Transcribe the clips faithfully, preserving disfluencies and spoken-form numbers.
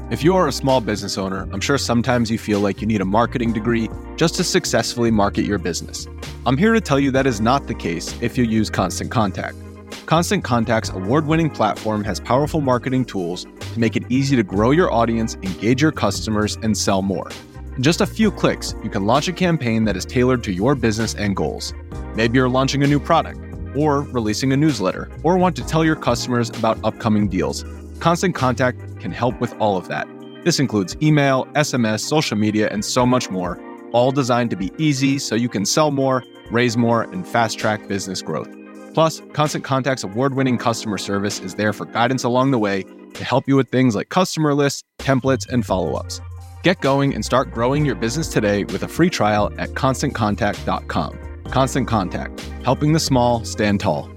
If you are a small business owner, I'm sure sometimes you feel like you need a marketing degree just to successfully market your business. I'm here to tell you that is not the case if you use Constant Contact. Constant Contact's award-winning platform has powerful marketing tools to make it easy to grow your audience, engage your customers, and sell more. In just a few clicks, you can launch a campaign that is tailored to your business and goals. Maybe you're launching a new product, or releasing a newsletter, or want to tell your customers about upcoming deals. Constant Contact can help with all of that. This includes email, S M S, social media, and so much more, all designed to be easy so you can sell more, raise more, and fast-track business growth. Plus, Constant Contact's award-winning customer service is there for guidance along the way to help you with things like customer lists, templates, and follow-ups. Get going and start growing your business today with a free trial at constant contact dot com. Constant Contact, helping the small stand tall.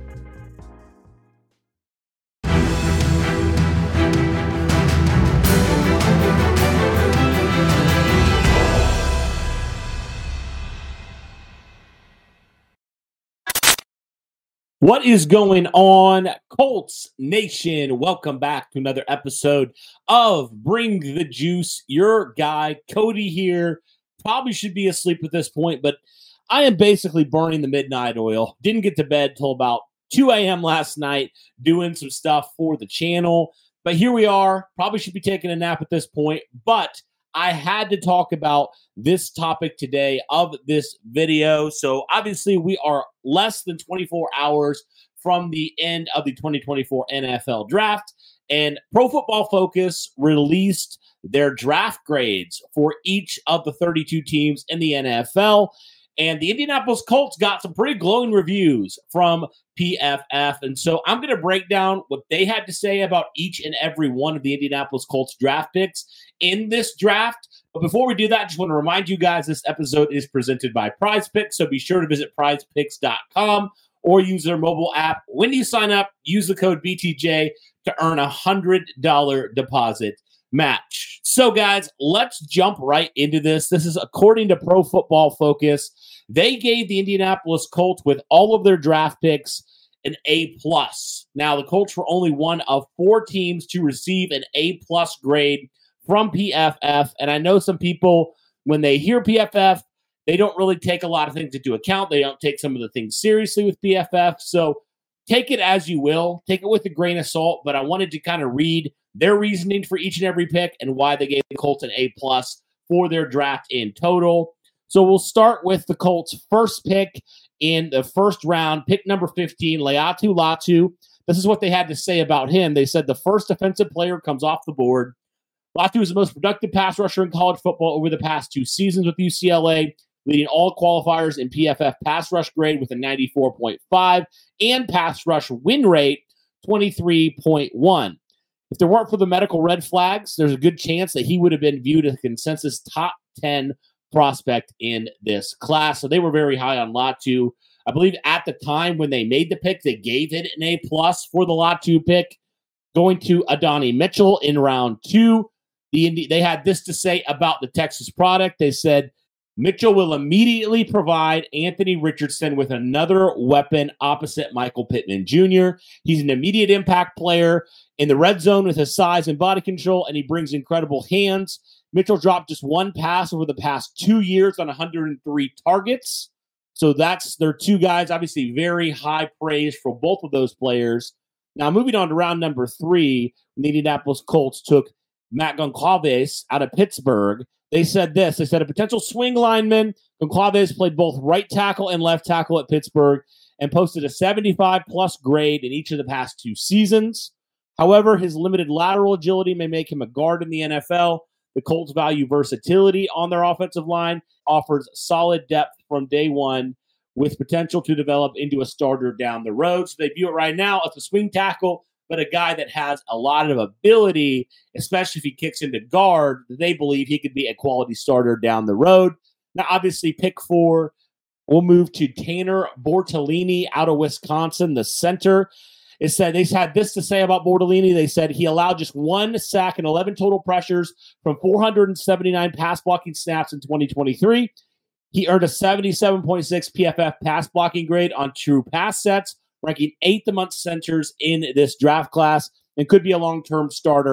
What is going on, Colts Nation? Welcome back to another episode of Bring the Juice. Your guy, Cody here. Probably should be asleep at this point, but I am basically burning the midnight oil. Didn't get to bed till about two a.m. last night doing some stuff for the channel. But here we are. Probably should be taking a nap at this point, but I had to talk about this topic today of this video. So obviously we are less than twenty-four hours from the end of the twenty twenty-four N F L draft, and Pro Football Focus released their draft grades for each of the thirty-two teams in the N F L. And the Indianapolis Colts got some pretty glowing reviews from P F F. And so I'm going to break down what they had to say about each and every one of the Indianapolis Colts draft picks in this draft. But before we do that, I just want to remind you guys this episode is presented by Prize Picks. So be sure to visit prize picks dot com or use their mobile app. When you sign up, use the code B T J to earn a one hundred dollars deposit match. So guys, let's jump right into this. This is according to Pro Football Focus. They gave the Indianapolis Colts, with all of their draft picks, an A plus. Now, the Colts were only one of four teams to receive an A plus grade from P F F. And I know some people, when they hear P F F, they don't really take a lot of things into account. They don't take some of the things seriously with P F F. So take it as you will. Take it with a grain of salt. But I wanted to kind of read their reasoning for each and every pick and why they gave the Colts an A plus for their draft in total. So we'll start with the Colts' first pick in the first round, pick number fifteen, Laiatu Latu. This is what they had to say about him. They said the first defensive player comes off the board. Latu is the most productive pass rusher in college football over the past two seasons with U C L A, leading all qualifiers in P F F pass rush grade with a ninety-four point five and pass rush win rate twenty-three point one. If there weren't for the medical red flags, there's a good chance that he would have been viewed as a consensus top ten prospect in this class. So they were very high on Latu. I believe at the time when they made the pick, they gave it an A plus for the Latu pick. Going to Adonai Mitchell in round two. The Indi- they had this to say about the Texas product. They said, Mitchell will immediately provide Anthony Richardson with another weapon opposite Michael Pittman Junior He's an immediate impact player in the red zone with his size and body control, and he brings incredible hands. Mitchell dropped just one pass over the past two years on one hundred three targets. So that's their two guys. Obviously, very high praise for both of those players. Now, moving on to round number three, the Indianapolis Colts took Matt Goncalves out of Pittsburgh. They said this. They said a potential swing lineman. Goncalves played both right tackle and left tackle at Pittsburgh and posted a seventy-five plus grade in each of the past two seasons. However, his limited lateral agility may make him a guard in the N F L. The Colts value versatility on their offensive line, offers solid depth from day one with potential to develop into a starter down the road. So they view it right now as a swing tackle, but a guy that has a lot of ability, especially if he kicks into guard, they believe he could be a quality starter down the road. Now, obviously, pick four, we'll move to Tanner Bortolini out of Wisconsin, the center. It said they had this to say about Bortolini. They said he allowed just one sack and eleven total pressures from four hundred seventy-nine pass blocking snaps in twenty twenty-three. He earned a seventy-seven point six P F F pass blocking grade on true pass sets, ranking eighth amongst centers in this draft class, and could be a long-term starter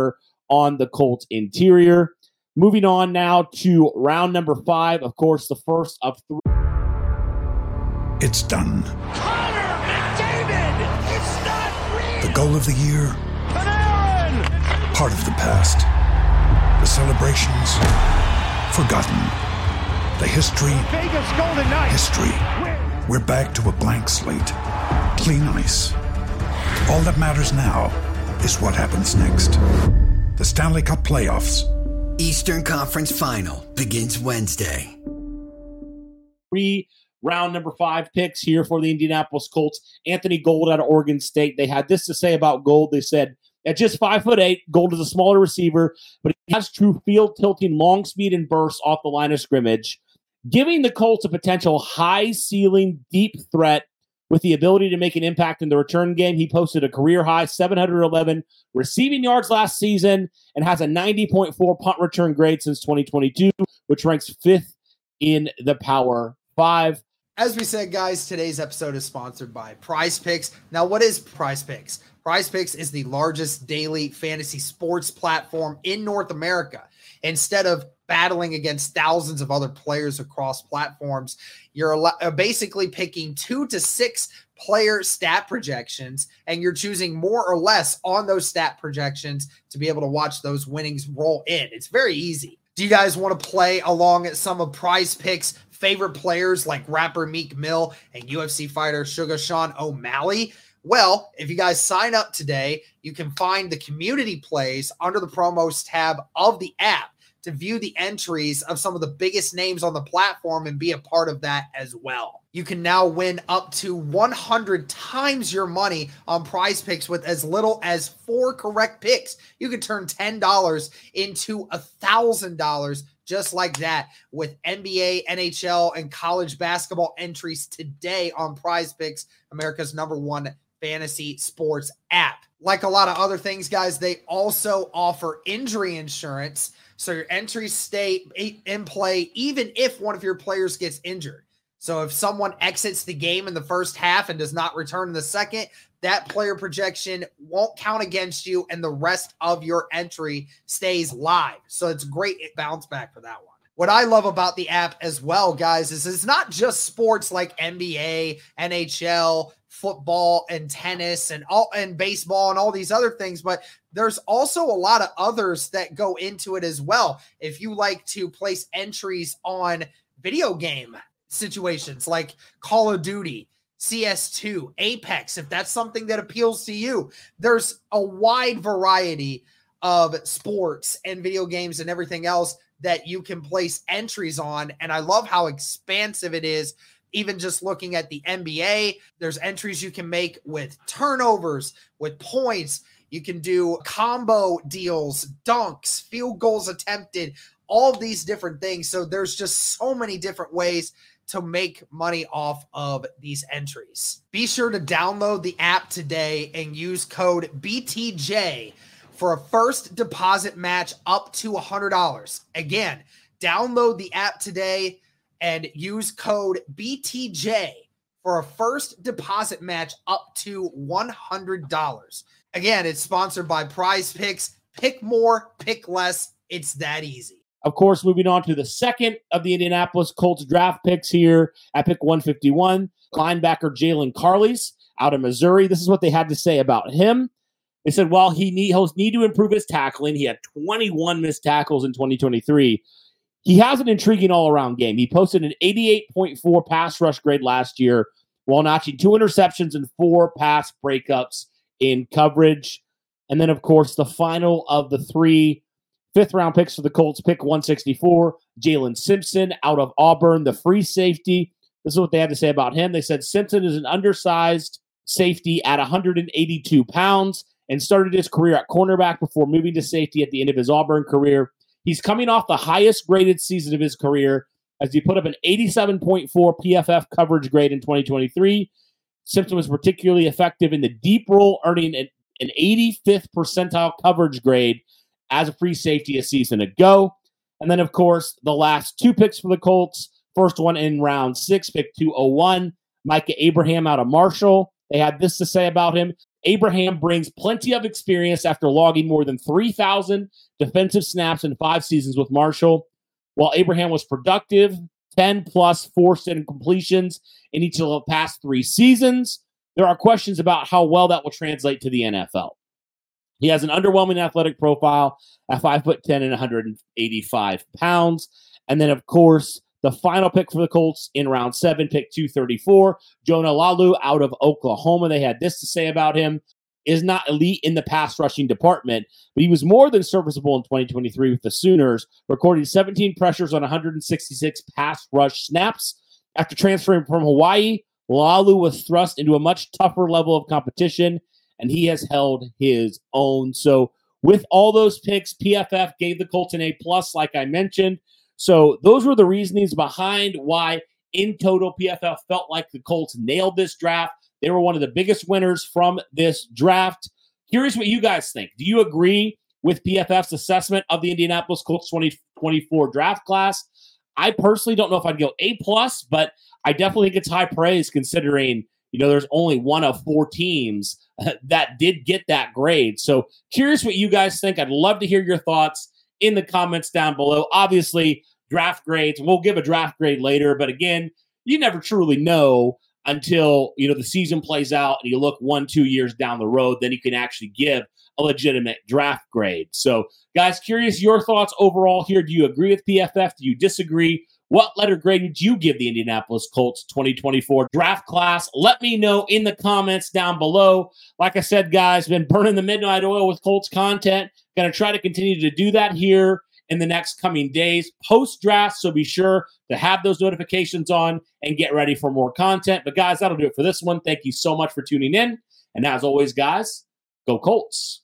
on the Colts interior. Moving on now to round number five, of course, the first of three. It's done. Connor McDavid! It's not real! The goal of the year, Panarin! part of the past. The celebrations, forgotten. The history, Vegas Golden Knights! history. We're back to a blank slate. Clean ice. All that matters now is what happens next. The Stanley Cup playoffs. Eastern Conference Final begins Wednesday. Three round number five picks here for the Indianapolis Colts. Anthony Gould out of Oregon State. They had this to say about Gould. They said, at just five foot eight, Gould is a smaller receiver, but he has true field tilting, long speed, and burst off the line of scrimmage, giving the Colts a potential high ceiling, deep threat with the ability to make an impact in the return game. He posted a career high seven hundred eleven receiving yards last season and has a ninety point four punt return grade since twenty twenty-two, which ranks fifth in the Power Five. As we said, guys, today's episode is sponsored by Prize Picks. Now, what is Prize Picks? Prize Picks is the largest daily fantasy sports platform in North America. Instead of battling against thousands of other players across platforms, you're basically picking two to six player stat projections, and you're choosing more or less on those stat projections to be able to watch those winnings roll in. It's very easy. Do you guys want to play along at some of Prize Picks' favorite players like rapper Meek Mill and U F C fighter Sugar Sean O'Malley? Well, if you guys sign up today, you can find the community plays under the promos tab of the app to view the entries of some of the biggest names on the platform and be a part of that as well. You can now win up to one hundred times your money on Prize Picks with as little as four correct picks. You can turn ten dollars into one thousand dollars just like that with N B A, N H L, and college basketball entries today on Prize Picks, America's number one fantasy sports app. Like a lot of other things, guys, they also offer injury insurance, so your entries stay in play even if one of your players gets injured. So if someone exits the game in the first half and does not return in the second, that player projection won't count against you and the rest of your entry stays live. So it's great bounce back for that one. What I love about the app as well, guys, is it's not just sports like N B A, N H L, football and tennis and all and baseball and all these other things, but there's also a lot of others that go into it as well. If you like to place entries on video game situations like Call of Duty, C S two, Apex, if that's something that appeals to you, there's a wide variety of sports and video games and everything else that you can place entries on. And I love how expansive it is. Even just looking at the N B A, there's entries you can make with turnovers, with points. You can do combo deals, dunks, field goals attempted, all of these different things. So there's just so many different ways to make money off of these entries. Be sure to download the app today and use code B T J for a first deposit match up to one hundred dollars. Again, download the app today and use code B T J for a first deposit match up to one hundred dollars. Again, it's sponsored by Prize Picks. Pick more, pick less. It's that easy. Of course, moving on to the second of the Indianapolis Colts draft picks here at pick one fifty-one, linebacker Jalen Carlies out of Missouri. This is what they had to say about him. They said, while he need, he'll need to improve his tackling, he had twenty-one missed tackles in twenty twenty-three. He has an intriguing all-around game. He posted an eighty-eight point four pass rush grade last year while notching two interceptions and four pass breakups in coverage. And then, of course, the final of the three fifth-round picks for the Colts, pick one sixty-four, Jalen Simpson out of Auburn, the free safety. This is what they had to say about him. They said Simpson is an undersized safety at one hundred eighty-two pounds and started his career at cornerback before moving to safety at the end of his Auburn career. He's coming off the highest graded season of his career as he put up an eighty-seven point four P F F coverage grade in twenty twenty-three. Simpson was particularly effective in the deep role, earning an, an eighty-fifth percentile coverage grade as a free safety a season ago. And then, of course, the last two picks for the Colts. First one in round six, pick two oh one, Micah Abraham out of Marshall. They had this to say about him. Abraham brings plenty of experience after logging more than three thousand defensive snaps in five seasons with Marshall. While Abraham was productive, ten plus forced incompletions in each of the past three seasons, there are questions about how well that will translate to the N F L. He has an underwhelming athletic profile at five foot ten and one hundred eighty-five pounds. And then, of course, the final pick for the Colts in round seven, pick two thirty-four, Jonah Lalu out of Oklahoma. They had this to say about him: is not elite in the pass rushing department, but he was more than serviceable in twenty twenty-three with the Sooners, recording seventeen pressures on one hundred sixty-six pass rush snaps. After transferring from Hawaii, Lalu was thrust into a much tougher level of competition, and he has held his own. So with all those picks, P F F gave the Colts an A plus, like I mentioned. So those were the reasonings behind why, in total, P F F felt like the Colts nailed this draft. They were one of the biggest winners from this draft. Curious what you guys think. Do you agree with P F F's assessment of the Indianapolis Colts twenty twenty-four draft class? I personally don't know if I'd go A plus, but I definitely think it's high praise considering, you know, there's only one of four teams that did get that grade. So curious what you guys think. I'd love to hear your thoughts in the comments down below. Obviously, draft grades, we'll give a draft grade later, but again, you never truly know until, you know, the season plays out and you look one, two years down the road, then you can actually give a legitimate draft grade. So, guys, curious your thoughts overall here. Do you agree with P F F? Do you disagree? What letter grade would you give the Indianapolis Colts twenty twenty-four draft class? Let me know in the comments down below. Like I said, guys, been burning the midnight oil with Colts content. Going to try to continue to do that here in the next coming days post-draft, so be sure to have those notifications on and get ready for more content. But, guys, that'll do it for this one. Thank you so much for tuning in. And as always, guys, go Colts.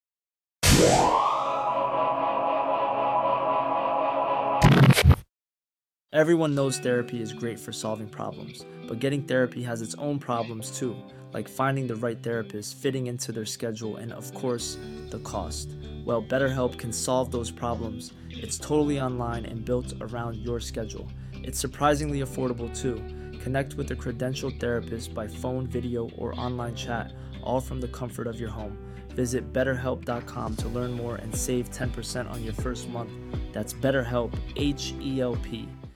Everyone knows therapy is great for solving problems, but getting therapy has its own problems too, like finding the right therapist, fitting into their schedule, and of course, the cost. Well, BetterHelp can solve those problems. It's totally online and built around your schedule. It's surprisingly affordable too. Connect with a credentialed therapist by phone, video, or online chat, all from the comfort of your home. Visit better help dot com to learn more and save ten percent on your first month. That's BetterHelp, H E L P.